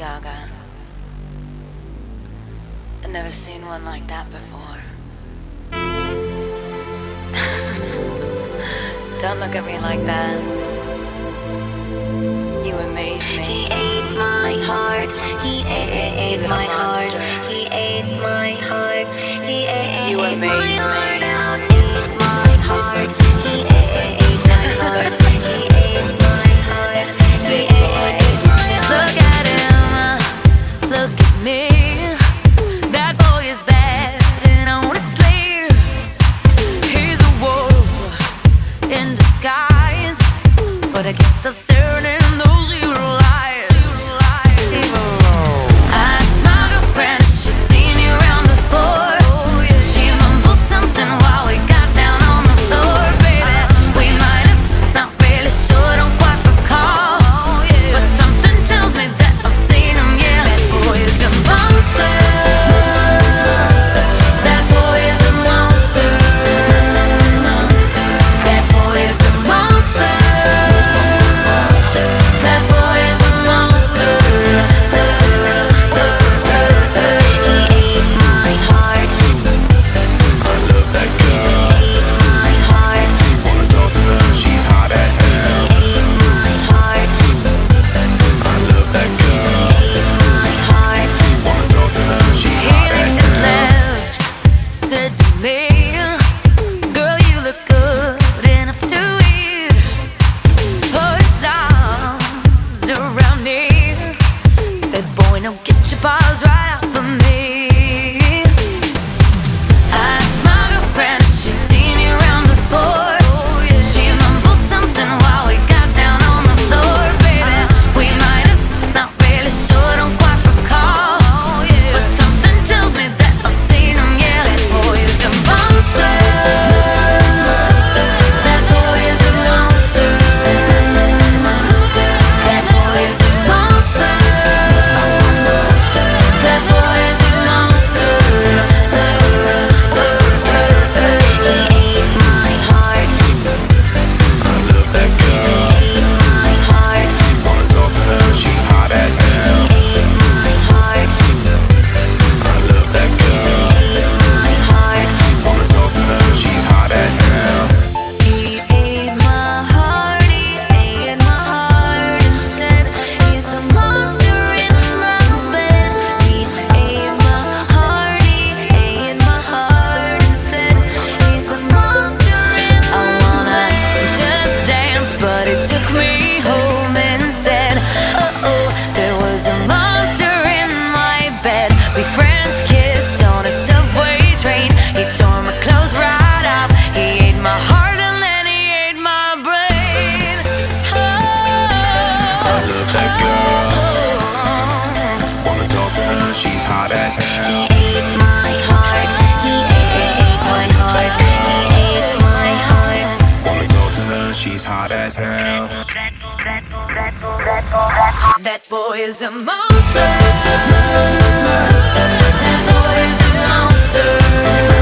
Gaga. I've never seen one like that before. Don't look at me like that. You amaze me. He ate my heart. He ate my heart. He ate my heart. He ate You amaze me. Ate my heart. He ate my heart. He ate my heart. He ate my heart. Look at him. Look at me. That boy is bad and honestly, he's a wolf in disguise. But I can't stop staring in those evil eyes. I asked my girlfriend if she's seen you around before. She mumbled something while we got down on the floor. Baby, we might have, not really sure, don't quite recall. But something tells me that I've seen him, yeah. That boy is a monster. That boy is a monster. That boy is a monster. That boy is a monster. He ate my heart. I love that girl. Ate my heart. Wanna talk to her, she's hot as hell. Ate my heart. I love that girl. Ate my heart. Wanna talk to her, she's He hot as licked his hell. lips, said to me, "Girl, you look good enough to eat." Put his arms around me, said, "Boy, now get your paws right off of me." I asked my girlfriend if she's seen you around before. She mumbled something while we got down on the floor. Baby, we might have, not really sure, don't quite recall. But something tells me that I've seen him, yeah. That boy is a monster. That boy is a monster. That boy is a monster. That boy is a monster. He ate my heart. I love that girl. Ate my heart. Wanna talk to her, she's hot as hell. Ate my heart. I love that girl. Ate my heart. Wanna talk to her, she's hot as hell. He ate my heart, he ate my heart instead. He's the monster in my bed. He ate my heart, he ate my heart instead. He's the monster in my bed. I wanna just dance, but it took me home instead. Oh, there was a monster in my bed. We French kissed on a subway train. He tore my clothes right off. He ate my heart and then he ate my brain. I love that girl. Wanna talk to her, she's hot as He hell. ate my heart. He ate my heart. He ate my heart. Wanna talk to her, she's hot as hell. That boy is a monster. That boy is a monster.